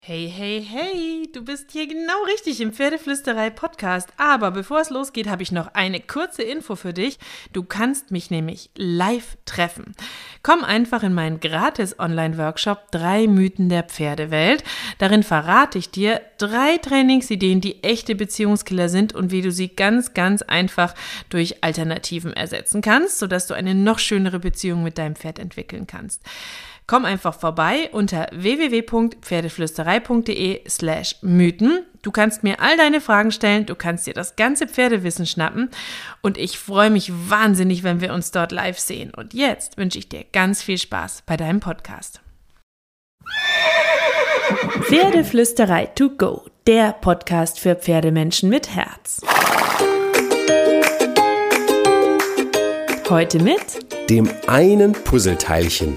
Hey, hey, hey, du bist hier genau richtig im Pferdeflüsterei-Podcast. Aber bevor es losgeht, habe ich noch eine kurze Info für dich. Du kannst mich nämlich live treffen. Komm einfach in meinen gratis Online-Workshop 3 Mythen der Pferdewelt. Darin verrate ich dir 3 Trainingsideen, die echte Beziehungskiller sind und wie du sie ganz, ganz einfach durch Alternativen ersetzen kannst, sodass du eine noch schönere Beziehung mit deinem Pferd entwickeln kannst. Komm einfach vorbei unter www.pferdeflüsterei.de/Mythen. Du kannst mir all deine Fragen stellen, du kannst dir das ganze Pferdewissen schnappen und ich freue mich wahnsinnig, wenn wir uns dort live sehen. Und jetzt wünsche ich dir ganz viel Spaß bei deinem Podcast. Pferdeflüsterei to go, der Podcast für Pferdemenschen mit Herz. Heute mit dem einen Puzzleteilchen.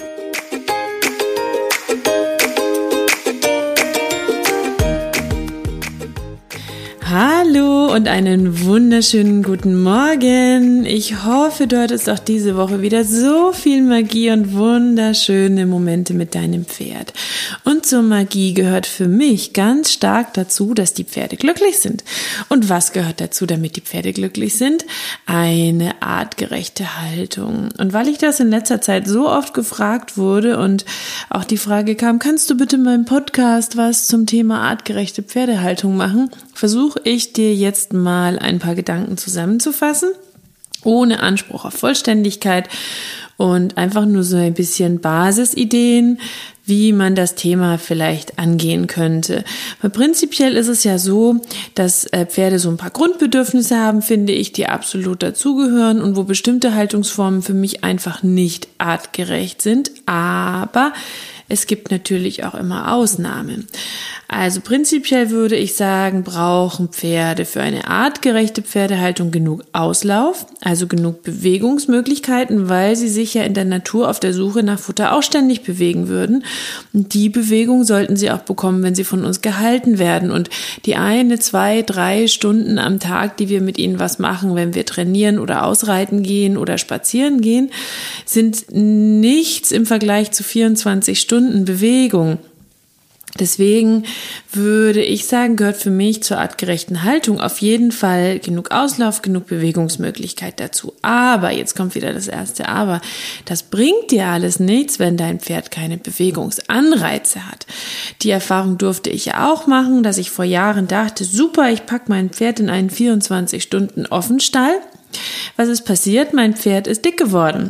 Hallo und einen wunderschönen guten Morgen. Ich hoffe, du hattest auch diese Woche wieder so viel Magie und wunderschöne Momente mit deinem Pferd. Und zur Magie gehört für mich ganz stark dazu, dass die Pferde glücklich sind. Und was gehört dazu, damit die Pferde glücklich sind? Eine artgerechte Haltung. Und weil ich das in letzter Zeit so oft gefragt wurde und auch die Frage kam, kannst du bitte in meinem Podcast was zum Thema artgerechte Pferdehaltung machen? Versuche ich dir jetzt mal ein paar Gedanken zusammenzufassen, ohne Anspruch auf Vollständigkeit und einfach nur so ein bisschen Basisideen, wie man das Thema vielleicht angehen könnte. Weil prinzipiell ist es ja so, dass Pferde so ein paar Grundbedürfnisse haben, finde ich, die absolut dazugehören und wo bestimmte Haltungsformen für mich einfach nicht artgerecht sind, aber es gibt natürlich auch immer Ausnahmen. Also prinzipiell würde ich sagen, brauchen Pferde für eine artgerechte Pferdehaltung genug Auslauf, also genug Bewegungsmöglichkeiten, weil sie sich ja in der Natur auf der Suche nach Futter auch ständig bewegen würden. Und die Bewegung sollten sie auch bekommen, wenn sie von uns gehalten werden. Und die 1, 2, 3 Stunden am Tag, die wir mit ihnen was machen, wenn wir trainieren oder ausreiten gehen oder spazieren gehen, sind nichts im Vergleich zu 24 Stunden Bewegung. Deswegen würde ich sagen, gehört für mich zur artgerechten Haltung auf jeden Fall genug Auslauf, genug Bewegungsmöglichkeit dazu. Aber, jetzt kommt wieder das erste Aber, das bringt dir alles nichts, wenn dein Pferd keine Bewegungsanreize hat. Die Erfahrung durfte ich ja auch machen, dass ich vor Jahren dachte, super, ich packe mein Pferd in einen 24-Stunden-Offenstall. Was ist passiert? Mein Pferd ist dick geworden,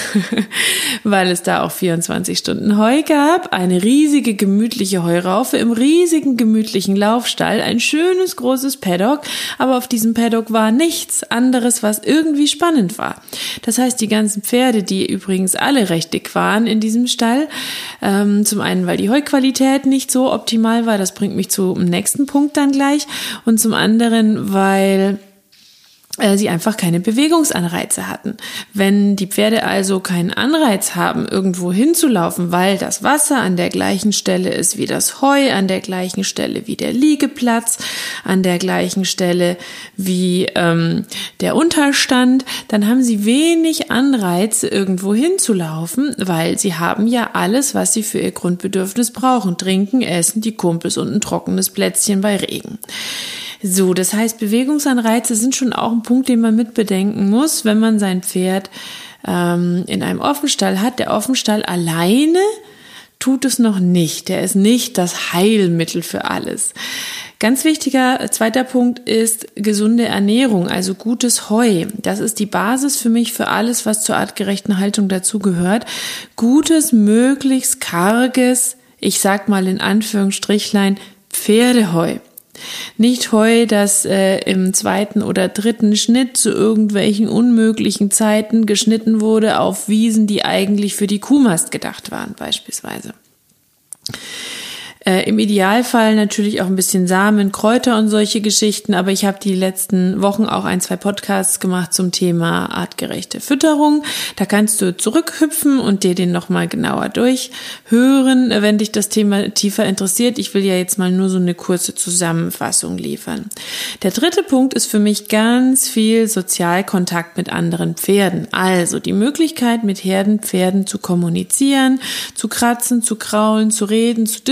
weil es da auch 24 Stunden Heu gab, eine riesige gemütliche Heuraufe im riesigen gemütlichen Laufstall, ein schönes großes Paddock, aber auf diesem Paddock war nichts anderes, was irgendwie spannend war. Das heißt, die ganzen Pferde, die übrigens alle recht dick waren in diesem Stall, zum einen, weil die Heuqualität nicht so optimal war, das bringt mich zum nächsten Punkt dann gleich, und zum anderen, weil sie einfach keine Bewegungsanreize hatten. Wenn die Pferde also keinen Anreiz haben, irgendwo hinzulaufen, weil das Wasser an der gleichen Stelle ist wie das Heu, an der gleichen Stelle wie der Liegeplatz, an der gleichen Stelle wie der Unterstand, dann haben sie wenig Anreize, irgendwo hinzulaufen, weil sie haben ja alles, was sie für ihr Grundbedürfnis brauchen. Trinken, essen, die Kumpels und ein trockenes Plätzchen bei Regen. So, das heißt, Bewegungsanreize sind schon auch ein Punkt, den man mit bedenken muss, wenn man sein Pferd in einem Offenstall hat. Der Offenstall alleine tut es noch nicht. Der ist nicht das Heilmittel für alles. Ganz wichtiger zweiter Punkt ist gesunde Ernährung, also gutes Heu. Das ist die Basis für mich für alles, was zur artgerechten Haltung dazugehört. Gutes, möglichst karges, ich sag mal in Anführungsstrichlein, Pferdeheu. Nicht Heu, das im 2. oder 3. Schnitt zu irgendwelchen unmöglichen Zeiten geschnitten wurde auf Wiesen, die eigentlich für die Kuhmast gedacht waren, beispielsweise. Im Idealfall natürlich auch ein bisschen Samen, Kräuter und solche Geschichten, aber ich habe die letzten Wochen auch 1, 2 Podcasts gemacht zum Thema artgerechte Fütterung. Da kannst du zurückhüpfen und dir den nochmal genauer durchhören, wenn dich das Thema tiefer interessiert. Ich will ja jetzt mal nur so eine kurze Zusammenfassung liefern. Der 3. Punkt ist für mich ganz viel Sozialkontakt mit anderen Pferden. Also die Möglichkeit, mit Herdenpferden zu kommunizieren, zu kratzen, zu kraulen, zu reden, zu diskutieren,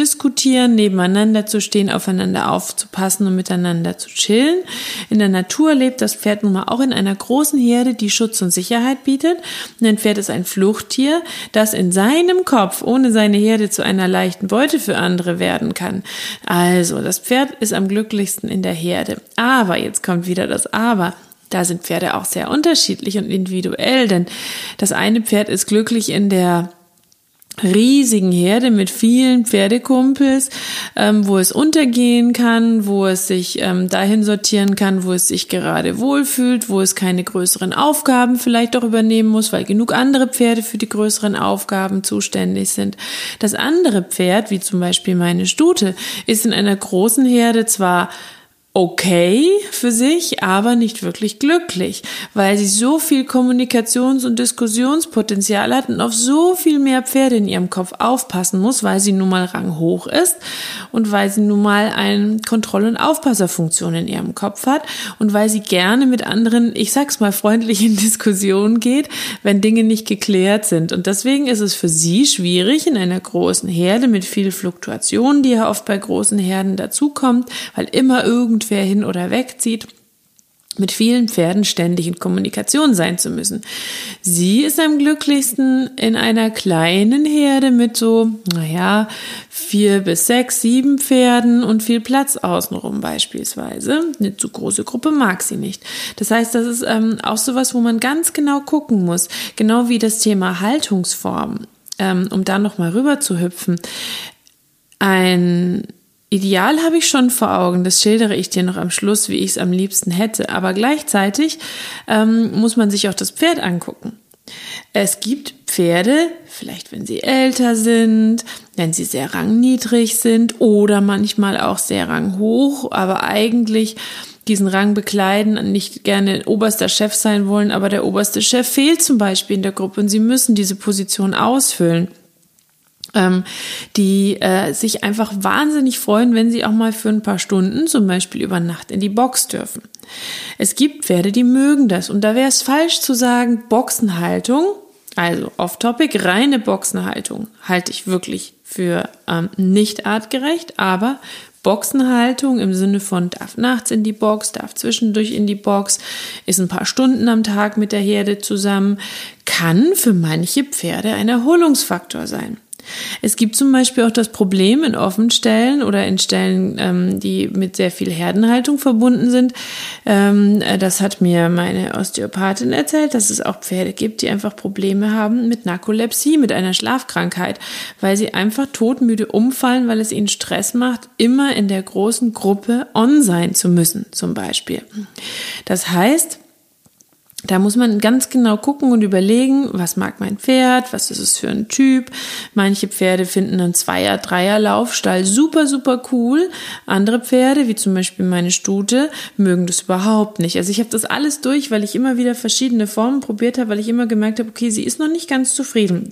Jungtieren nebeneinander zu stehen, aufeinander aufzupassen und miteinander zu chillen. In der Natur lebt das Pferd nun mal auch in einer großen Herde, die Schutz und Sicherheit bietet. Und ein Pferd ist ein Fluchttier, das in seinem Kopf ohne seine Herde zu einer leichten Beute für andere werden kann. Also, das Pferd ist am glücklichsten in der Herde. Aber, jetzt kommt wieder das Aber. Da sind Pferde auch sehr unterschiedlich und individuell, denn das eine Pferd ist glücklich in der riesigen Herde mit vielen Pferdekumpels, wo es untergehen kann, wo es sich dahin sortieren kann, wo es sich gerade wohlfühlt, wo es keine größeren Aufgaben vielleicht auch übernehmen muss, weil genug andere Pferde für die größeren Aufgaben zuständig sind. Das andere Pferd, wie zum Beispiel meine Stute, ist in einer großen Herde zwar okay für sich, aber nicht wirklich glücklich, weil sie so viel Kommunikations- und Diskussionspotenzial hat und auf so viel mehr Pferde in ihrem Kopf aufpassen muss, weil sie nun mal ranghoch ist und weil sie nun mal eine Kontroll- und Aufpasserfunktion in ihrem Kopf hat und weil sie gerne mit anderen, ich sag's mal freundlich, in Diskussionen geht, wenn Dinge nicht geklärt sind. Und deswegen ist es für sie schwierig in einer großen Herde mit viel Fluktuation, die ja oft bei großen Herden dazukommt, weil immer irgendwer hin oder wegzieht, mit vielen Pferden ständig in Kommunikation sein zu müssen. Sie ist am glücklichsten in einer kleinen Herde mit so, 4 bis 6, 7 Pferden und viel Platz außenrum beispielsweise. Eine zu große Gruppe mag sie nicht. Das heißt, das ist auch sowas, wo man ganz genau gucken muss. Genau wie das Thema Haltungsform, um da nochmal rüber zu hüpfen. Ein Ideal habe ich schon vor Augen, das schildere ich dir noch am Schluss, wie ich es am liebsten hätte, aber gleichzeitig muss man sich auch das Pferd angucken. Es gibt Pferde, vielleicht wenn sie älter sind, wenn sie sehr rangniedrig sind oder manchmal auch sehr ranghoch, aber eigentlich diesen Rang bekleiden und nicht gerne oberster Chef sein wollen, aber der oberste Chef fehlt zum Beispiel in der Gruppe und sie müssen diese Position ausfüllen. Die sich einfach wahnsinnig freuen, wenn sie auch mal für ein paar Stunden, zum Beispiel über Nacht, in die Box dürfen. Es gibt Pferde, die mögen das und da wäre es falsch zu sagen, Boxenhaltung, also off-topic, reine Boxenhaltung halte ich wirklich für nicht artgerecht, aber Boxenhaltung im Sinne von darf nachts in die Box, darf zwischendurch in die Box, ist ein paar Stunden am Tag mit der Herde zusammen, kann für manche Pferde ein Erholungsfaktor sein. Es gibt zum Beispiel auch das Problem in Offenstellen oder in Stellen, die mit sehr viel Herdenhaltung verbunden sind. Das hat mir meine Osteopathin erzählt, dass es auch Pferde gibt, die einfach Probleme haben mit Narkolepsie, mit einer Schlafkrankheit, weil sie einfach todmüde umfallen, weil es ihnen Stress macht, immer in der großen Gruppe on sein zu müssen, zum Beispiel. Das heißt, da muss man ganz genau gucken und überlegen, was mag mein Pferd, was ist es für ein Typ. Manche Pferde finden einen 2er-, 3er-Laufstall super, super cool. Andere Pferde, wie zum Beispiel meine Stute, mögen das überhaupt nicht. Also ich habe das alles durch, weil ich immer wieder verschiedene Formen probiert habe, weil ich immer gemerkt habe, okay, sie ist noch nicht ganz zufrieden.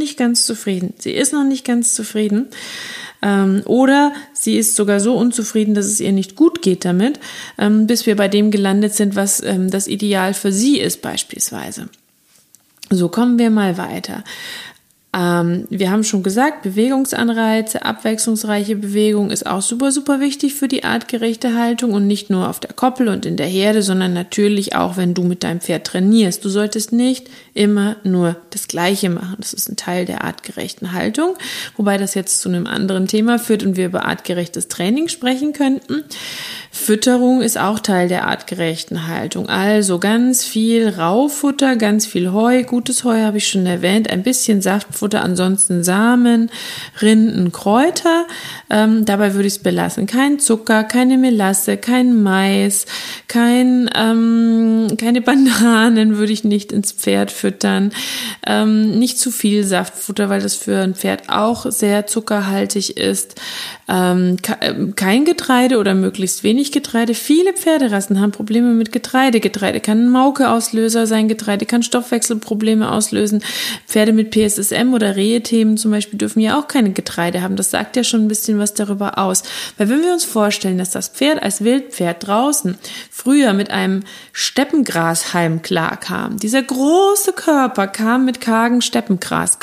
Oder sie ist sogar so unzufrieden, dass es ihr nicht gut geht damit, bis wir bei dem gelandet sind, was das Ideal für sie ist beispielsweise. So, kommen wir mal weiter. Wir haben schon gesagt, Bewegungsanreize, abwechslungsreiche Bewegung ist auch super, super wichtig für die artgerechte Haltung und nicht nur auf der Koppel und in der Herde, sondern natürlich auch, wenn du mit deinem Pferd trainierst. Du solltest nicht immer nur das Gleiche machen. Das ist ein Teil der artgerechten Haltung, wobei das jetzt zu einem anderen Thema führt und wir über artgerechtes Training sprechen könnten. Fütterung ist auch Teil der artgerechten Haltung. Also ganz viel Raufutter, ganz viel Heu. Gutes Heu habe ich schon erwähnt. Ein bisschen Saftfutter, ansonsten Samen, Rinden, Kräuter. Dabei würde ich es belassen. Kein Zucker, keine Melasse, kein Mais, keine Bananen würde ich nicht ins Pferd füttern. Nicht zu viel Saftfutter, weil das für ein Pferd auch sehr zuckerhaltig ist. Kein Getreide oder möglichst wenig Getreide. Viele Pferderassen haben Probleme mit Getreide. Getreide kann ein Mauke-Auslöser sein. Getreide kann Stoffwechselprobleme auslösen. Pferde mit PSSM oder Rehe-Themen zum Beispiel dürfen ja auch keine Getreide haben. Das sagt ja schon ein bisschen was darüber aus. Weil wenn wir uns vorstellen, dass das Pferd als Wildpferd draußen früher mit einem Steppengrashalm klarkam, dieser große Körper kam mit kargem Steppengras klar.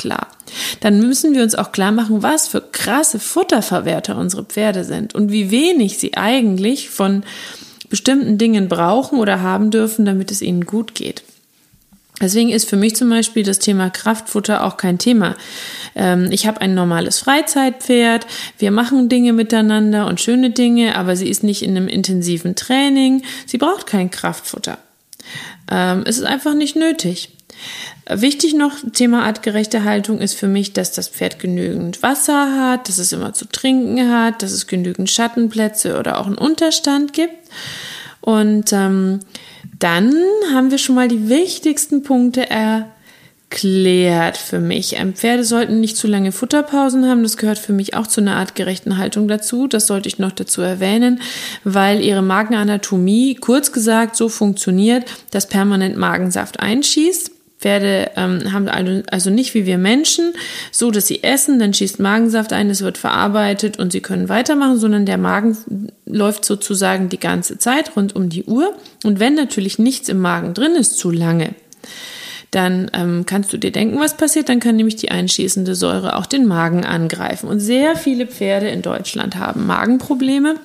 dann müssen wir uns auch klar machen, was für krasse Futterverwerter unsere Pferde sind und wie wenig sie eigentlich von bestimmten Dingen brauchen oder haben dürfen, damit es ihnen gut geht. Deswegen ist für mich zum Beispiel das Thema Kraftfutter auch kein Thema. Ich habe ein normales Freizeitpferd, wir machen Dinge miteinander und schöne Dinge, aber sie ist nicht in einem intensiven Training. Sie braucht kein Kraftfutter. Es ist einfach nicht nötig. Wichtig noch, Thema artgerechte Haltung ist für mich, dass das Pferd genügend Wasser hat, dass es immer zu trinken hat, dass es genügend Schattenplätze oder auch einen Unterstand gibt. Und dann haben wir schon mal die wichtigsten Punkte erklärt für mich. Pferde sollten nicht zu lange Futterpausen haben. Das gehört für mich auch zu einer artgerechten Haltung dazu. Das sollte ich noch dazu erwähnen, weil ihre Magenanatomie, kurz gesagt, so funktioniert, dass permanent Magensaft einschießt. Pferde haben also nicht wie wir Menschen, so dass sie essen, dann schießt Magensaft ein, es wird verarbeitet und sie können weitermachen, sondern der Magen läuft sozusagen die ganze Zeit rund um die Uhr. Und wenn natürlich nichts im Magen drin ist, zu lange, dann kannst du dir denken, was passiert. Dann kann nämlich die einschießende Säure auch den Magen angreifen. Und sehr viele Pferde in Deutschland haben Magenprobleme,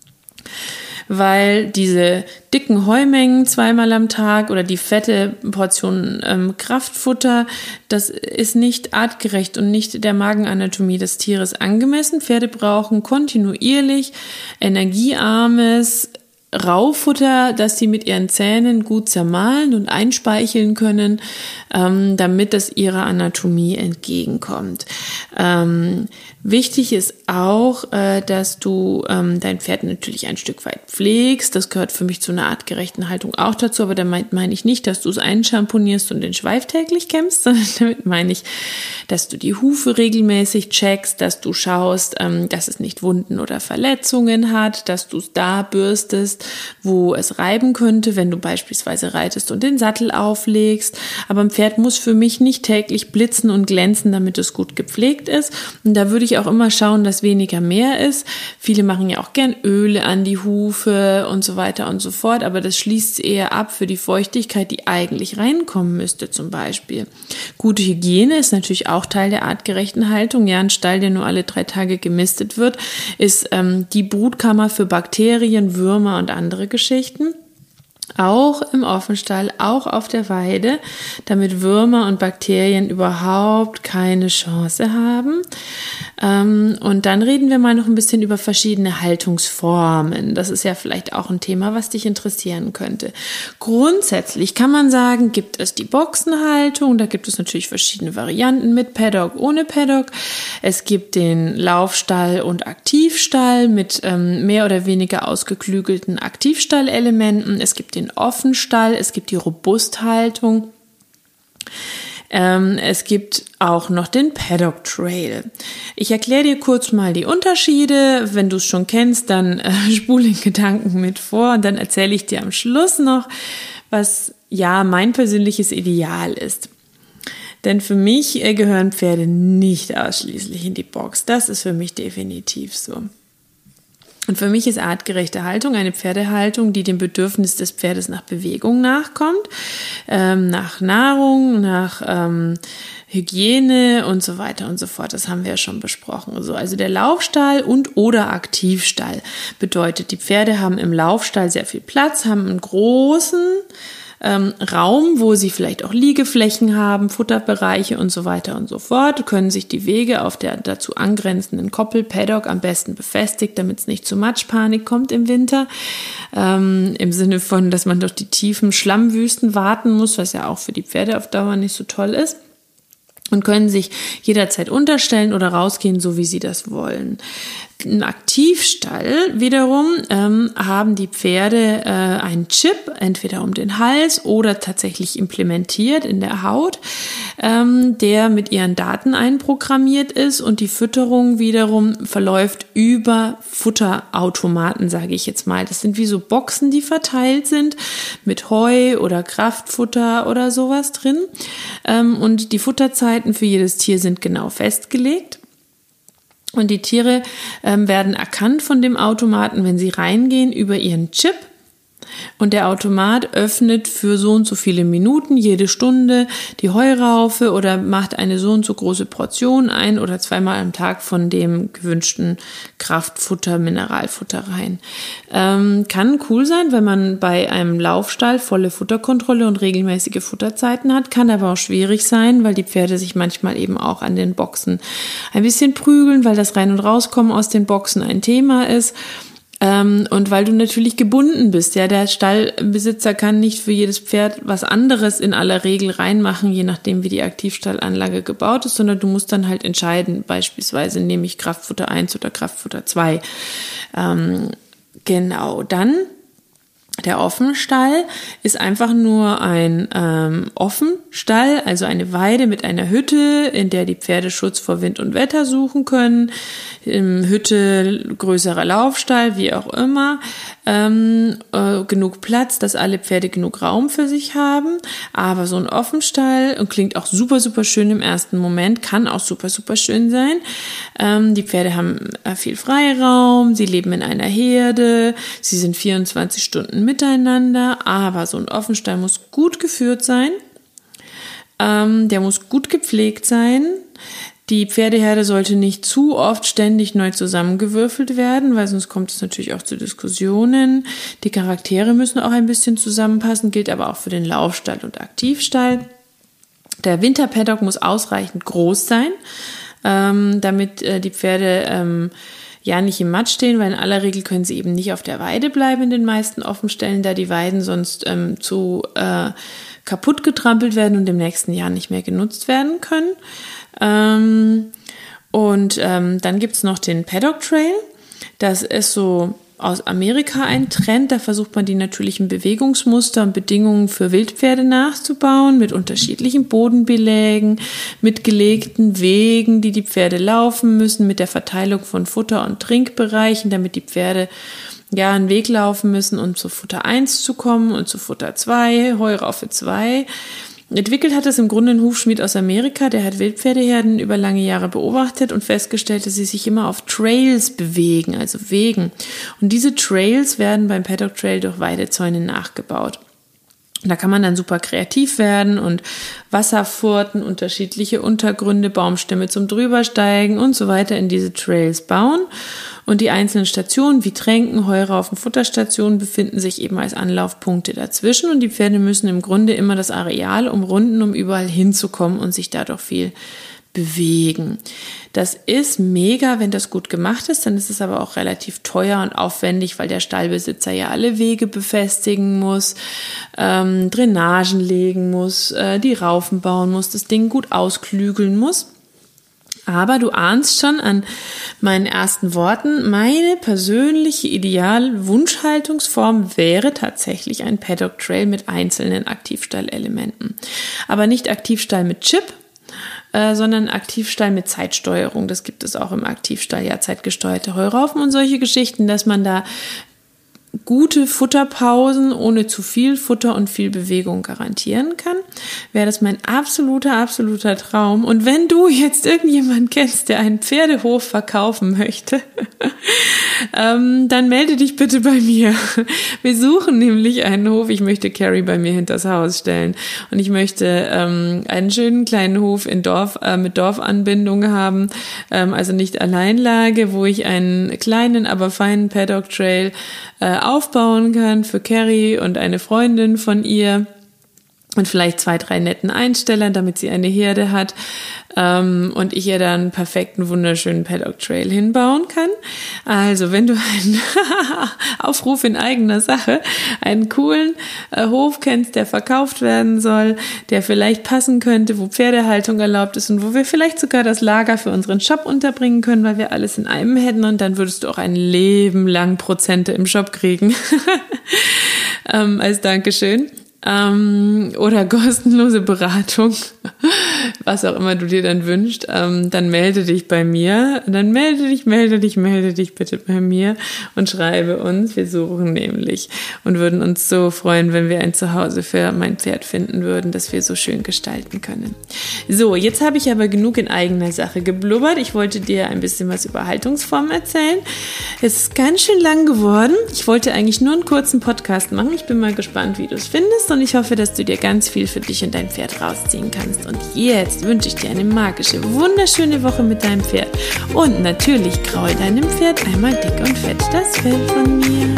weil diese dicken Heumengen zweimal am Tag oder die fette Portion Kraftfutter, das ist nicht artgerecht und nicht der Magenanatomie des Tieres angemessen. Pferde brauchen kontinuierlich energiearmes Raufutter, das sie mit ihren Zähnen gut zermahlen und einspeicheln können, damit es ihrer Anatomie entgegenkommt. Wichtig ist auch, dass du dein Pferd natürlich ein Stück weit pflegst. Das gehört für mich zu einer artgerechten Haltung auch dazu, aber damit meine ich nicht, dass du es einschamponierst und den Schweif täglich kämmst, sondern damit meine ich, dass du die Hufe regelmäßig checkst, dass du schaust, dass es nicht Wunden oder Verletzungen hat, dass du es da bürstest, wo es reiben könnte, wenn du beispielsweise reitest und den Sattel auflegst. Aber ein Pferd muss für mich nicht täglich blitzen und glänzen, damit es gut gepflegt ist. Und da würde ich auch immer schauen, dass weniger mehr ist. Viele machen ja auch gern Öle an die Hufe und so weiter und so fort, aber das schließt eher ab für die Feuchtigkeit, die eigentlich reinkommen müsste zum Beispiel. Gute Hygiene ist natürlich auch Teil der artgerechten Haltung. Ja, ein Stall, der nur alle 3 Tage gemistet wird, ist die Brutkammer für Bakterien, Würmer und andere Geschichten. Auch im Offenstall, auch auf der Weide, damit Würmer und Bakterien überhaupt keine Chance haben. Und dann reden wir mal noch ein bisschen über verschiedene Haltungsformen. Das ist ja vielleicht auch ein Thema, was dich interessieren könnte. Grundsätzlich kann man sagen, gibt es die Boxenhaltung. Da gibt es natürlich verschiedene Varianten mit Paddock, ohne Paddock. Es gibt den Laufstall und Aktivstall mit mehr oder weniger ausgeklügelten Aktivstallelementen. Es gibt den Offenstall, es gibt die Robusthaltung. Es gibt auch noch den Paddock Trail. Ich erkläre dir kurz mal die Unterschiede. Wenn du es schon kennst, dann spule den Gedanken mit vor und dann erzähle ich dir am Schluss noch, was ja mein persönliches Ideal ist. Denn für mich gehören Pferde nicht ausschließlich in die Box. Das ist für mich definitiv so. Und für mich ist artgerechte Haltung eine Pferdehaltung, die dem Bedürfnis des Pferdes nach Bewegung nachkommt, nach Nahrung, nach Hygiene und so weiter und so fort. Das haben wir ja schon besprochen. Also der Laufstall und oder Aktivstall bedeutet, die Pferde haben im Laufstall sehr viel Platz, haben einen großen Raum, wo sie vielleicht auch Liegeflächen haben, Futterbereiche und so weiter und so fort, können sich die Wege auf der dazu angrenzenden Koppel, Paddock, am besten befestigt, damit es nicht zu Matschpanik kommt im Winter, im Sinne von, dass man durch die tiefen Schlammwüsten warten muss, was ja auch für die Pferde auf Dauer nicht so toll ist. Und können sich jederzeit unterstellen oder rausgehen, so wie sie das wollen. Im Aktivstall wiederum haben die Pferde einen Chip, entweder um den Hals oder tatsächlich implementiert in der Haut, der mit ihren Daten einprogrammiert ist und die Fütterung wiederum verläuft über Futterautomaten, sage ich jetzt mal. Das sind wie so Boxen, die verteilt sind mit Heu oder Kraftfutter oder sowas drin. Und die Futterzeiten für jedes Tier sind genau festgelegt. Und die Tiere werden erkannt von dem Automaten, wenn sie reingehen, über ihren Chip. Und der Automat öffnet für so und so viele Minuten, jede Stunde die Heuraufe oder macht eine so und so große Portion ein oder zweimal am Tag von dem gewünschten Kraftfutter, Mineralfutter rein. Kann cool sein, wenn man bei einem Laufstall volle Futterkontrolle und regelmäßige Futterzeiten hat, kann aber auch schwierig sein, weil die Pferde sich manchmal eben auch an den Boxen ein bisschen prügeln, weil das Rein- und Rauskommen aus den Boxen ein Thema ist. Und weil du natürlich gebunden bist, ja, der Stallbesitzer kann nicht für jedes Pferd was anderes in aller Regel reinmachen, je nachdem wie die Aktivstallanlage gebaut ist, sondern du musst dann halt entscheiden, beispielsweise nehme ich Kraftfutter 1 oder Kraftfutter 2. Genau, dann der Offenstall ist einfach nur ein Offenstall, also eine Weide mit einer Hütte, in der die Pferde Schutz vor Wind und Wetter suchen können. Hütte, größerer Laufstall, wie auch immer. Genug Platz, dass alle Pferde genug Raum für sich haben. Aber so ein Offenstall und klingt auch super, super schön im ersten Moment, kann auch super, super schön sein. Die Pferde haben viel Freiraum, sie leben in einer Herde, sie sind 24 Stunden miteinander, aber so ein Offenstall muss gut geführt sein, der muss gut gepflegt sein. Die Pferdeherde sollte nicht zu oft ständig neu zusammengewürfelt werden, weil sonst kommt es natürlich auch zu Diskussionen. Die Charaktere müssen auch ein bisschen zusammenpassen, gilt aber auch für den Laufstall und Aktivstall. Der Winterpaddock muss ausreichend groß sein, damit die Pferde ja nicht im Matsch stehen, weil in aller Regel können sie eben nicht auf der Weide bleiben in den meisten Offenstellen, da die Weiden sonst zu kaputt getrampelt werden und im nächsten Jahr nicht mehr genutzt werden können. Dann gibt's noch den Paddock Trail. Das ist so aus Amerika ein Trend. Da versucht man die natürlichen Bewegungsmuster und Bedingungen für Wildpferde nachzubauen mit unterschiedlichen Bodenbelägen, mit gelegten Wegen, die Pferde laufen müssen, mit der Verteilung von Futter- und Trinkbereichen, damit die Pferde ja einen Weg laufen müssen, um zu Futter 1 zu kommen und zu Futter 2, Heuraufe 2. Entwickelt hat es im Grunde ein Hufschmied aus Amerika, der hat Wildpferdeherden über lange Jahre beobachtet und festgestellt, dass sie sich immer auf Trails bewegen, also Wegen. Und diese Trails werden beim Paddock Trail durch Weidezäune nachgebaut. Da kann man dann super kreativ werden und Wasserfurten, unterschiedliche Untergründe, Baumstämme zum Drübersteigen und so weiter in diese Trails bauen. Und die einzelnen Stationen wie Tränken, Heuraufen, Futterstationen befinden sich eben als Anlaufpunkte dazwischen. Und die Pferde müssen im Grunde immer das Areal umrunden, um überall hinzukommen und sich dadurch viel bewegen. Das ist mega, wenn das gut gemacht ist, dann ist es aber auch relativ teuer und aufwendig, weil der Stallbesitzer ja alle Wege befestigen muss, Drainagen legen muss, die Raufen bauen muss, das Ding gut ausklügeln muss. Aber du ahnst schon an meinen ersten Worten, meine persönliche Ideal-Wunschhaltungsform wäre tatsächlich ein Paddock Trail mit einzelnen Aktivstallelementen. Aber nicht Aktivstall mit Chip, sondern Aktivstall mit Zeitsteuerung. Das gibt es auch im Aktivstall, ja, zeitgesteuerte Heuraufen und solche Geschichten, dass man da gute Futterpausen ohne zu viel Futter und viel Bewegung garantieren kann, wäre das mein absoluter Traum. Und wenn du jetzt irgendjemanden kennst, der einen Pferdehof verkaufen möchte, dann melde dich bitte bei mir. Wir suchen nämlich einen Hof. Ich möchte Carrie bei mir hinters Haus stellen und ich möchte einen schönen kleinen Hof in Dorf mit Dorfanbindung haben, also nicht Alleinlage, wo ich einen kleinen, aber feinen Paddock Trail aufbauen kann für Carrie und eine Freundin von ihr und vielleicht 2, 3 netten Einstellern, damit sie eine Herde hat und ich ihr dann einen perfekten, wunderschönen Paddock Trail hinbauen kann. Also wenn du einen Aufruf in eigener Sache, einen coolen Hof kennst, der verkauft werden soll, der vielleicht passen könnte, wo Pferdehaltung erlaubt ist und wo wir vielleicht sogar das Lager für unseren Shop unterbringen können, weil wir alles in einem hätten und dann würdest du auch ein Leben lang Prozente im Shop kriegen als Dankeschön. Oder kostenlose Beratung, was auch immer du dir dann wünschst, dann melde dich bei mir. Dann melde dich bitte bei mir und schreibe uns. Wir suchen nämlich und würden uns so freuen, wenn wir ein Zuhause für mein Pferd finden würden, das wir so schön gestalten können. So, jetzt habe ich aber genug in eigener Sache geblubbert. Ich wollte dir ein bisschen was über Haltungsformen erzählen. Es ist ganz schön lang geworden. Ich wollte eigentlich nur einen kurzen Podcast machen. Ich bin mal gespannt, wie du es findest und ich hoffe, dass du dir ganz viel für dich und dein Pferd rausziehen kannst. Und jetzt wünsche ich dir eine magische, wunderschöne Woche mit deinem Pferd. Und natürlich kraul deinem Pferd einmal dick und fett das Fell von mir.